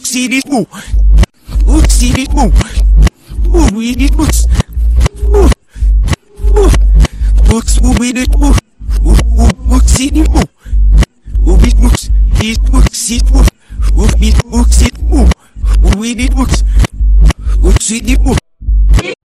see this move. Oh, see this move. Oh, we did books. Oh, oh, books, we did move. Oh, see this move. Oh, these books, see this move.